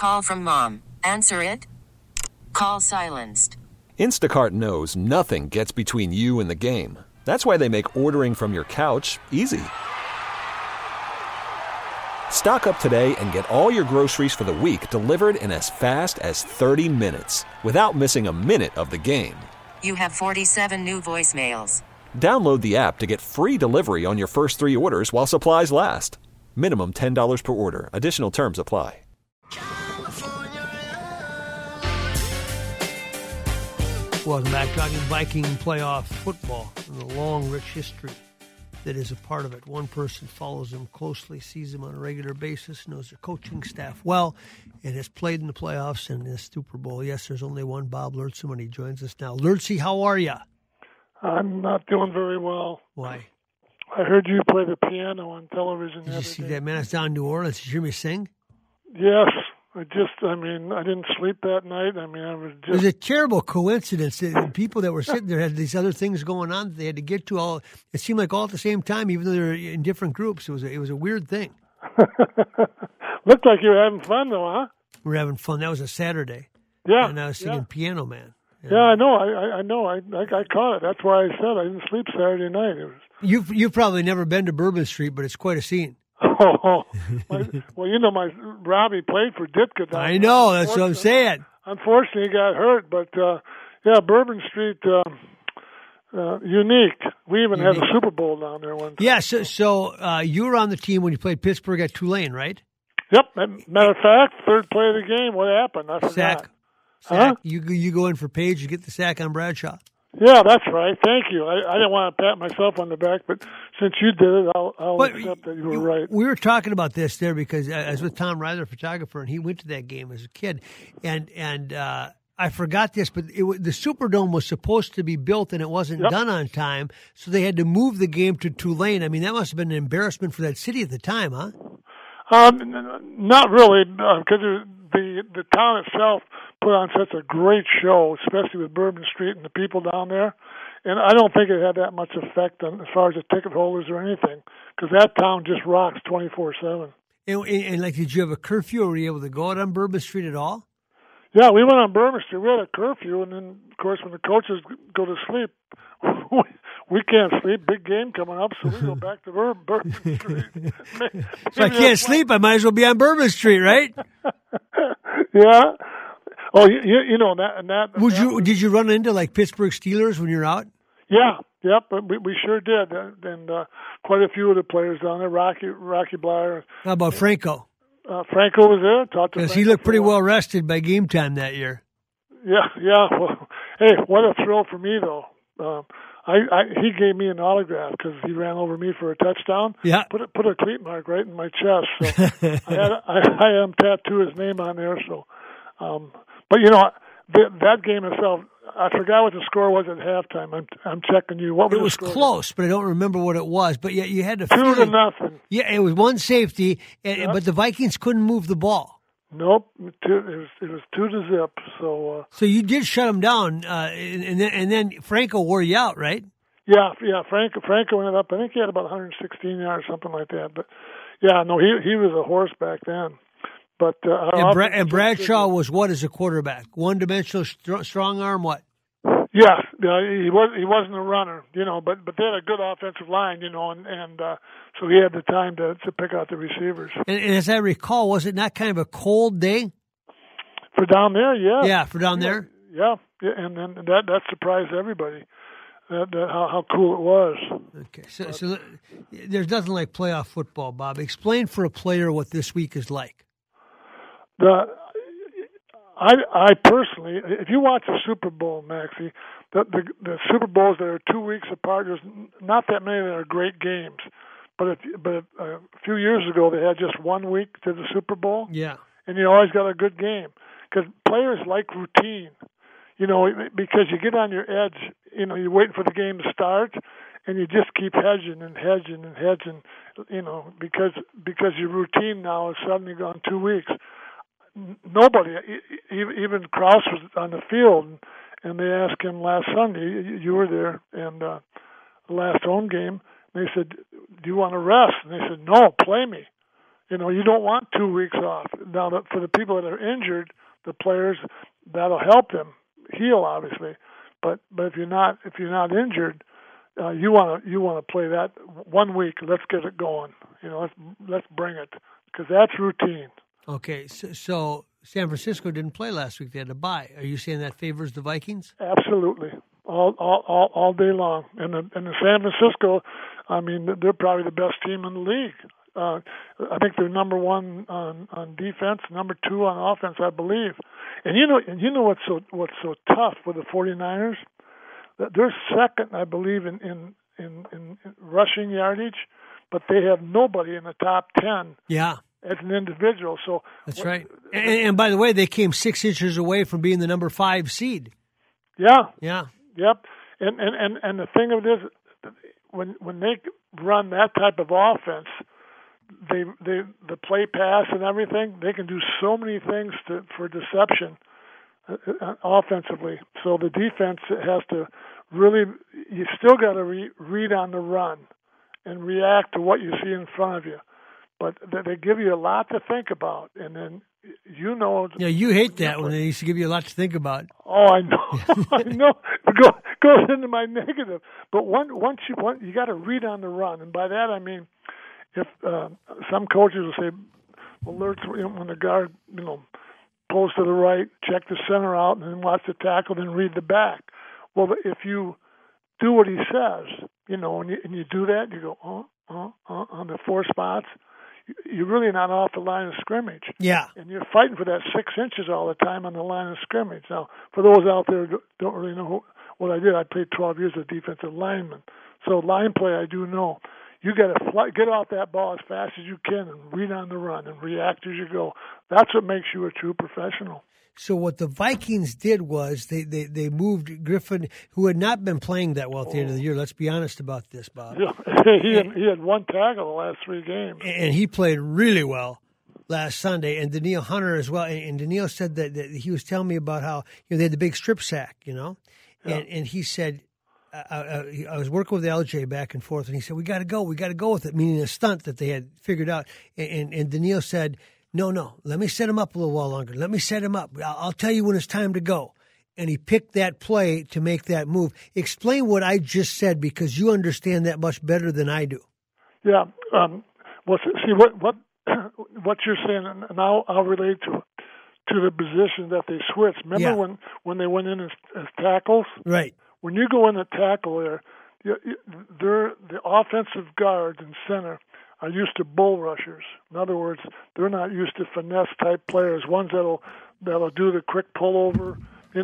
Call from mom. Answer it. Call silenced. Instacart knows nothing gets between you and the game. That's why they make ordering from your couch easy. Stock up today and get all your groceries for the week delivered in as fast as 30 minutes without missing a minute of the game. You have 47 new voicemails. Download the app to get free delivery on your first 3 orders while supplies last. Minimum $10 per order. Additional terms apply. Welcome back, talking Viking playoff football and the long, rich history that is a part of it. One person follows them closely, sees them on a regular basis, knows their coaching staff well, and has played in the playoffs and the Super Bowl. Yes, there's only one Bob Lurtz, and he joins us now. Lurtzy, how are you? I'm not doing very well. Why? I heard you play the piano on television. Did you see that, man? It's down in New Orleans. Did you hear me sing? Yes. I didn't sleep that night. I was just... It was a terrible coincidence. The people that were sitting there had these other things going on that they had to get to all. It seemed like all at the same time, even though they were in different groups. It was a weird thing. Looked like you were having fun, though, huh? We were having fun. That was a Saturday. Yeah. And I was singing Piano Man. Yeah, I know. I know. I caught it. That's why I said I didn't sleep Saturday night. It was... You've probably never been to Bourbon Street, but it's quite a scene. Oh, my Robbie played for Ditka. I know, that's what I'm saying. Unfortunately, he got hurt, but Bourbon Street, unique. We even had a Super Bowl down there one time. Yeah, so you were on the team when you played Pittsburgh at Tulane, right? Yep. Matter of fact, third play of the game, what happened? I forgot. Sack. Huh? You go in for Page, you get the sack on Bradshaw. Yeah, that's right. Thank you. I didn't want to pat myself on the back, but since you did it, I'll accept that you were right. We were talking about this there because I was with Tom Ryler, photographer, and he went to that game as a kid. And I forgot this, but the Superdome was supposed to be built, and it wasn't done on time, so they had to move the game to Tulane. I mean, that must have been an embarrassment for that city at the time, huh? Not really, because the town itself put on such a great show, especially with Bourbon Street and the people down there. And I don't think it had that much effect as far as the ticket holders or anything, because that town just rocks 24/7. And did you have a curfew, or were you able to go out on Bourbon Street at all? Yeah, we went on Bourbon Street. We had a curfew, and then, of course, when the coaches go to sleep, we can't sleep. Big game coming up, so we go back to Bourbon Street. If I can't sleep, I might as well be on Bourbon Street, right? Yeah. Oh, you know that. And that. Did you run into Pittsburgh Steelers when you're out? Yeah. Yep. We sure did, and quite a few of the players down there. Rocky Bleier. How about Franco? Franco was there. Talked to because he looked pretty well rested by game time that year. Yeah. Well, hey, what a thrill for me though. He gave me an autograph because he ran over me for a touchdown. Yeah. Put a cleat mark right in my chest. So I had him tattoo his name on there. So, but that game itself, I forgot what the score was at halftime. I'm checking you. What was it? Was the score? Close, but I don't remember what it was. But yeah, you had to 2-0. Yeah, it was one safety, but the Vikings couldn't move the ball. Nope, it was 2-0. So you did shut him down, and then Franco wore you out, right? Yeah. Franco ended up. I think he had about 116 yards, something like that. But yeah, no, he was a horse back then. But and Bradshaw was what as a quarterback? One-dimensional, strong arm. What? Yeah, he wasn't a runner, but they had a good offensive line, and so he had the time to pick out the receivers. And as I recall, was it not kind of a cold day? For down there, yeah. Yeah, for down there? Yeah, and then that surprised everybody, how cool it was. Okay, so there's nothing like playoff football, Bob. Explain for a player what this week is like. I personally, if you watch the Super Bowl, Maxie, the Super Bowls that are 2 weeks apart, there's not that many that are great games. But a few years ago, they had just 1 week to the Super Bowl. Yeah. And you always got a good game. Because players like routine, because you get on your edge, you're waiting for the game to start, and you just keep hedging, because your routine now is suddenly gone 2 weeks. Nobody, even Krause was on the field, and they asked him last Sunday, you were there, and the last home game, and they said, do you want to rest? And they said, no, play me. You know, you don't want 2 weeks off. Now, for the people that are injured, the players, that'll help them heal, obviously. But if you're not injured, you want to play that 1 week. Let's get it going. You know, let's bring it, because that's routine. Okay, so San Francisco didn't play last week; they had to bye. Are you saying that favors the Vikings? Absolutely, all day long. And the San Francisco, I mean, they're probably the best team in the league. I think they're number one on defense, number two on offense, I believe. And you know what's so tough with the 49ers? They're second, I believe, in rushing yardage, but they have nobody in the top 10. Yeah. As an individual, so that's right. And by the way, they came 6 inches away from being the number 5 seed. Yeah. Yeah. Yep. And the thing of it is, when they run that type of offense, the play pass and everything, they can do so many things for deception offensively. So the defense has to really, you still got to read on the run and react to what you see in front of you. But they give you a lot to think about, and then you know. Yeah, you hate that when they used to give you a lot to think about. Oh, I know, I know. It goes into my negative. But once you got to read on the run, and by that I mean, if some coaches will say, alerts when the guard pulls to the right, check the center out, and then watch the tackle, then read the back. Well, if you do what he says, and you do that, you go on the 4 spots. You're really not off the line of scrimmage. Yeah. And you're fighting for that 6 inches all the time on the line of scrimmage. Now, for those out there who don't really know what I did, I played 12 years as a defensive lineman. So line play, I do know. You got to get off that ball as fast as you can and read on the run and react as you go. That's what makes you a true professional. So what the Vikings did was they moved Griffin, who had not been playing that well at the end of the year. Let's be honest about this, Bob. Yeah, he had 1 tackle the last 3 games. And he played really well last Sunday. And Danielle Hunter as well. And Danielle said that he was telling me about how they had the big strip sack, Yeah. And he said, I was working with LJ back and forth, and he said, we got to go with it, meaning a stunt that they had figured out. And Danielle said, No, let me set him up a little while longer. Let me set him up. I'll tell you when it's time to go. And he picked that play to make that move. Explain what I just said, because you understand that much better than I do. Yeah. Well, see what you're saying, and I'll relate to the position that they switched. Remember when they went in as tackles? Right. When you go in a tackle there, the offensive guards and center are used to bull rushers. In other words, they're not used to finesse type players, ones that'll do the quick pullover,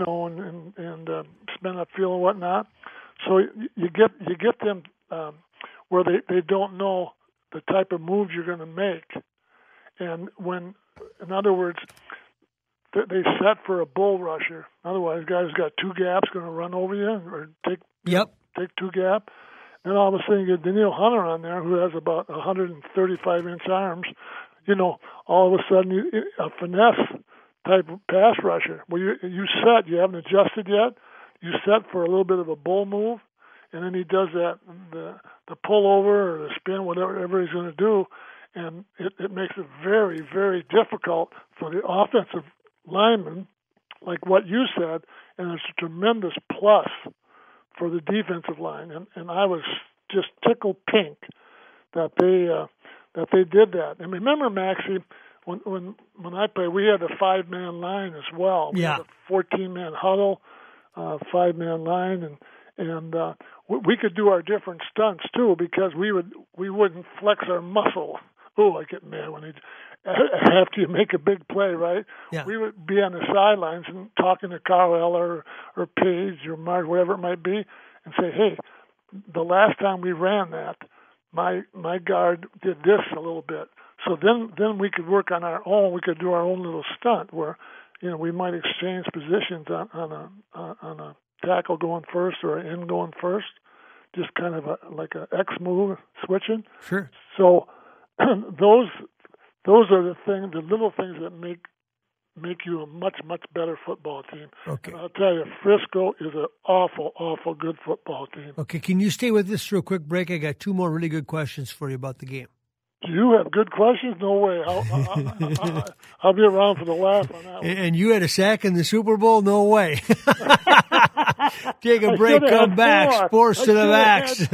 and spin upfield and whatnot. So you get them where they don't know the type of moves you're going to make, and in other words, they set for a bull rusher. Otherwise, guys got 2 gaps going to run over you or take 2 gap. And all of a sudden, you get Danielle Hunter on there, who has about 135-inch arms. All of a sudden, a finesse type of pass rusher. Well, you set. You haven't adjusted yet. You set for a little bit of a bull move, and then he does the pullover or the spin, whatever he's going to do, and it makes it very, very difficult for the offensive lineman, like what you said, and it's a tremendous plus for the defensive line, and I was just tickled pink that they did that. And remember, Maxie, when I played, we had a 5-man line as well. We had a 14-man huddle, 5-man line, and we could do our different stunts too, because we wouldn't flex our muscle. Oh, I get mad when after you make a big play, right? Yeah. We would be on the sidelines and talking to Carl Eller or Page or Mark, whatever it might be, and say, hey, the last time we ran that, my guard did this a little bit. So then we could work on our own. We could do our own little stunt where, we might exchange positions on a tackle going first or an end going first, just kind of like a X move switching. Sure. So those are the little things that make you a much, much better football team. Okay. And I'll tell you, Frisco is an awful, awful good football team. Okay, can you stay with us for a quick break? I got 2 more really good questions for you about the game. Do you have good questions? No way. I'll be around for the laugh on that one. And you had a sack in the Super Bowl? No way. Take a break, come back. Sports to the max.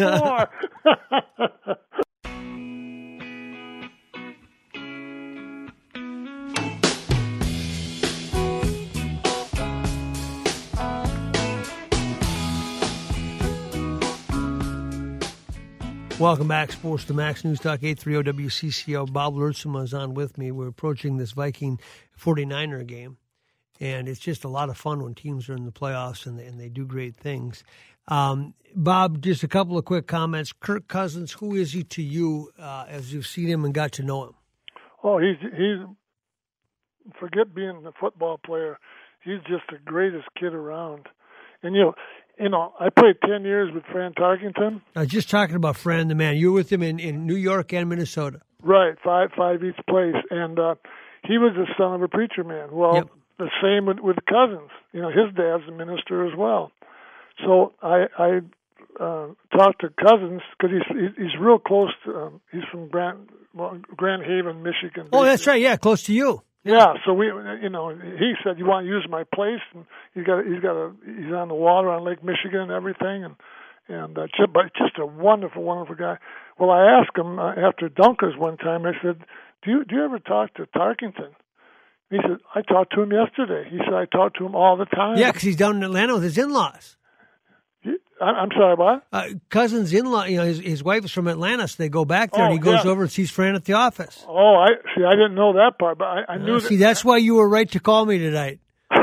Welcome back, Sports to Max, News Talk 830 WCCO. Bob Lurtsema is on with me. We're approaching this Viking 49er game, and it's just a lot of fun when teams are in the playoffs and they do great things. Bob, just a couple of quick comments. Kirk Cousins, who is he to you as you've seen him and got to know him? Oh, he's forget being a football player. He's just the greatest kid around. And, you know, I played 10 years with Fran Tarkington. I was just talking about Fran the man. You were with him in New York and Minnesota. Right, five each place. And he was the son of a preacher man. Well, yep. The same with Cousins. You know, his dad's a minister as well. So I talked to Cousins because he's real close to, he's from Grand Haven, Michigan. Oh, that's right. Yeah, close to you. Yeah, so he said, "You want to use my place?" And he's on the water on Lake Michigan and everything, but just a wonderful, wonderful guy. Well, I asked him after Dunkers one time. I said, "Do you ever talk to Tarkington?" He said, "I talked to him yesterday." He said, "I talk to him all the time." Yeah, because he's down in Atlanta with his in-laws. I'm sorry, what? Cousins' in-law, you know, his wife is from Atlanta, so they go back there, and he goes over and sees Fran at the office. Oh, I didn't know that part, but I knew that. See, that's why you were right to call me tonight.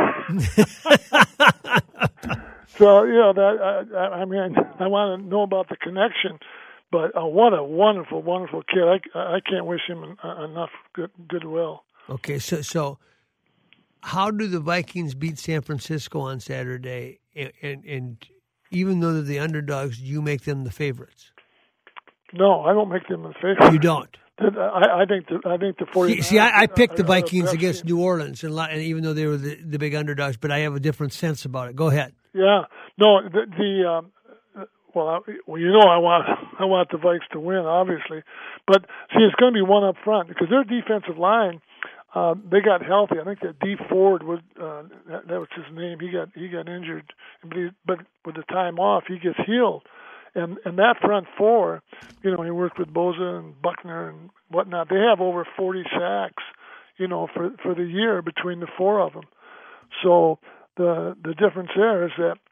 So, you know, I mean, I want to know about the connection, but what a wonderful, wonderful kid. I can't wish him enough goodwill. Okay, so how do the Vikings beat San Francisco on Saturday, and even though they're the underdogs, do you make them the favorites? No, I don't make them the favorites. You don't. I think the 49ers. See, I picked the Vikings against New Orleans, and even though they were the big underdogs, but I have a different sense about it. Go ahead. Yeah, no, well, you know, I want the Vikes to win, obviously, but see, it's going to be one up front because their defensive line. They got healthy. I think that D Ford was that was his name. He got injured, but with the time off, he gets healed. And that front four, you know, he worked with Bosa and Buckner and whatnot. They have over 40 sacks, you know, for the year between the four of them. So the difference there is that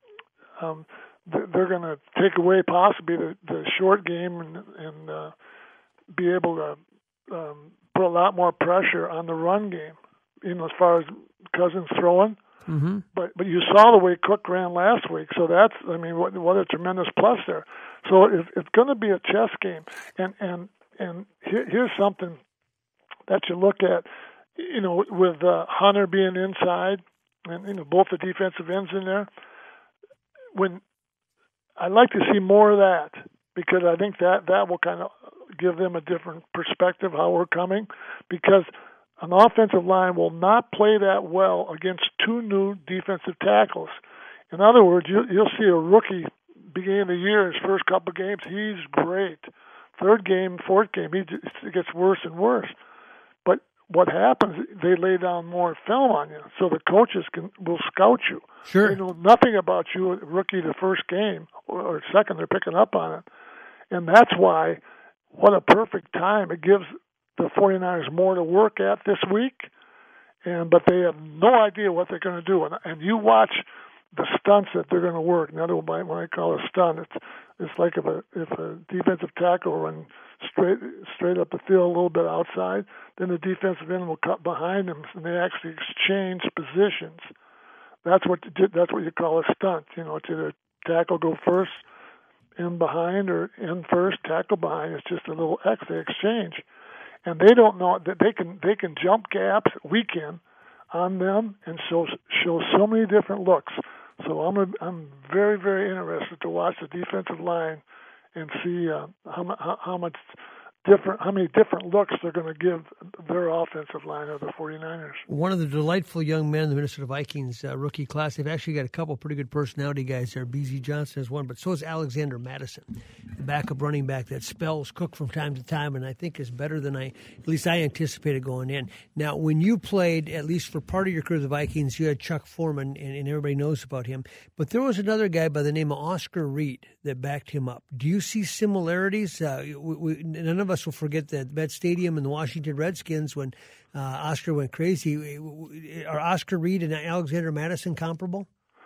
they're going to take away possibly the short game and be able to put a lot more pressure on the run game, you know, as far as Cousins throwing. Mm-hmm. But you saw the way Cook ran last week, so that's, I mean, what a tremendous plus there. So it's going to be a chess game, and here's something that you look at, you know, with Hunter being inside, and you know both the defensive ends in there. When I'd like to see more of that, because I think that will kind of give them a different perspective how we're coming, because an offensive line will not play that well against two new defensive tackles. In other words, you'll see a rookie beginning of the year, his first couple of games, he's great. Third game, fourth game, it gets worse and worse. But what happens, they lay down more film on you, so the coaches will scout you. Sure. They know nothing about you, rookie, the first game, or second, they're picking up on it. And that's why, what a perfect time. It gives the 49ers more to work at this week, but they have no idea what they're going to do. And you watch the stunts that they're going to work. Now, when I call it a stunt, it's like if a defensive tackle runs straight up the field a little bit outside, then the defensive end will cut behind them, and they actually exchange positions. That's what you call a stunt. You know, it's either tackle go first, end behind, or end first, tackle behind. It's just a little X. They exchange. And they don't know that they can jump gaps weekend on them and show so many different looks. So I'm very, very interested to watch the defensive line and see how much many different looks they're going to give their offensive line of the 49ers. One of the delightful young men in the Minnesota Vikings rookie class, they've actually got a couple pretty good personality guys there. BZ Johnson is one, but so is Alexander Madison, the backup running back that spells Cook from time to time, and I think is better than at least I anticipated going in. Now, when you played, at least for part of your career, the Vikings, you had Chuck Foreman, and everybody knows about him. But there was another guy by the name of Oscar Reed that backed him up. Do you see similarities? None of us will forget that Met Stadium and the Washington Redskins when Oscar went crazy. Are Oscar Reed and Alexander Madison comparable?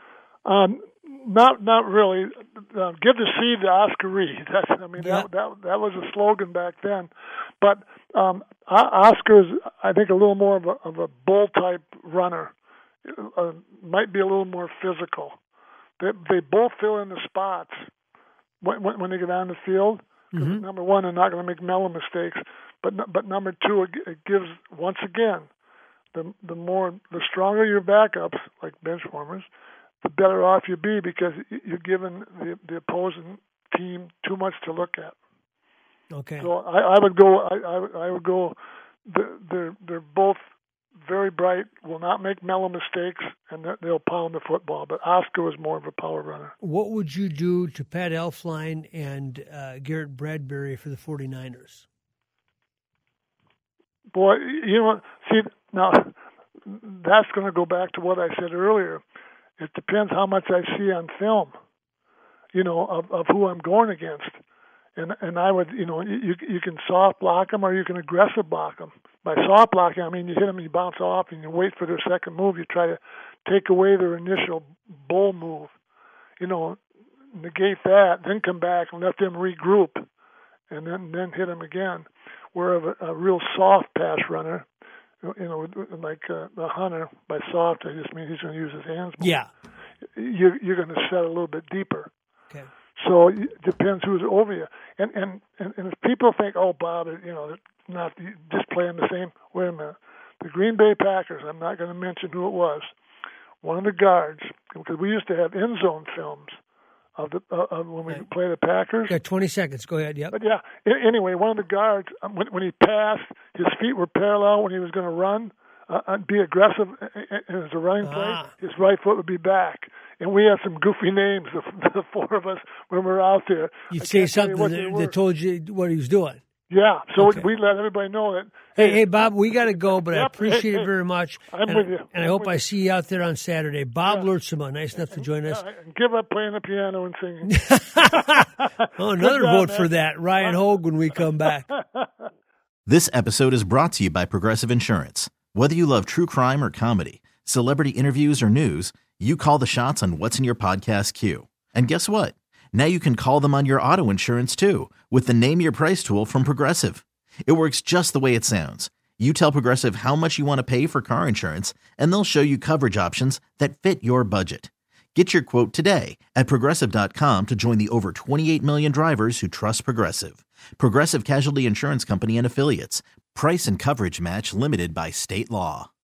Not really. Give the seed to Oscar Reed. That was a slogan back then. But Oscar's, I think, a little more of a bull type runner. Might be a little more physical. They both fill in the spots when they get on the field. Mm-hmm. Number one, they're not going to make mellow mistakes. But number two, it gives, once again, the stronger your backups, like bench warmers, the better off you be because you're giving the opposing team too much to look at. Okay. So I would go. They're both very bright, will not make mellow mistakes, and they'll pound the football. But Oscar was more of a power runner. What would you do to Pat Elflein and Garrett Bradbury for the 49ers? Boy, now that's going to go back to what I said earlier. It depends how much I see on film, of who I'm going against. And I would, you can soft block them or you can aggressive block them. By soft blocking, I mean you hit them, you bounce off, and you wait for their second move. You try to take away their initial bull move, negate that, then come back and let them regroup, and then hit them again. Where a real soft pass runner, like the Hunter, by soft I just mean he's going to use his hands more. Yeah. You're going to set a little bit deeper. Okay. So it depends who's over you. And if people think, oh, Bob, not just playing the same. Wait a minute. The Green Bay Packers, I'm not going to mention who it was, one of the guards, because we used to have end zone films of when we play the Packers. Got 20 seconds. Go ahead. Yep. But yeah. Anyway, one of the guards, when he passed, his feet were parallel when he was going to run, be aggressive as a running play. His right foot would be back. And we had some goofy names, the four of us, when we were out there. You'd say something that told you what he was doing. Yeah, so we let everybody know that. Hey, Bob, we got to go, but I appreciate it very much. I'm with you. And I hope I see you out there on Saturday. Bob Lurtsema, nice enough to join us. Give up playing the piano and singing. Another vote for that. Ryan Hogue when we come back. This episode is brought to you by Progressive Insurance. Whether you love true crime or comedy, celebrity interviews or news, you call the shots on what's in your podcast queue. And guess what? Now you can call them on your auto insurance too with the Name Your Price tool from Progressive. It works just the way it sounds. You tell Progressive how much you want to pay for car insurance, and they'll show you coverage options that fit your budget. Get your quote today at Progressive.com to join the over 28 million drivers who trust Progressive. Progressive Casualty Insurance Company and Affiliates. Price and coverage match limited by state law.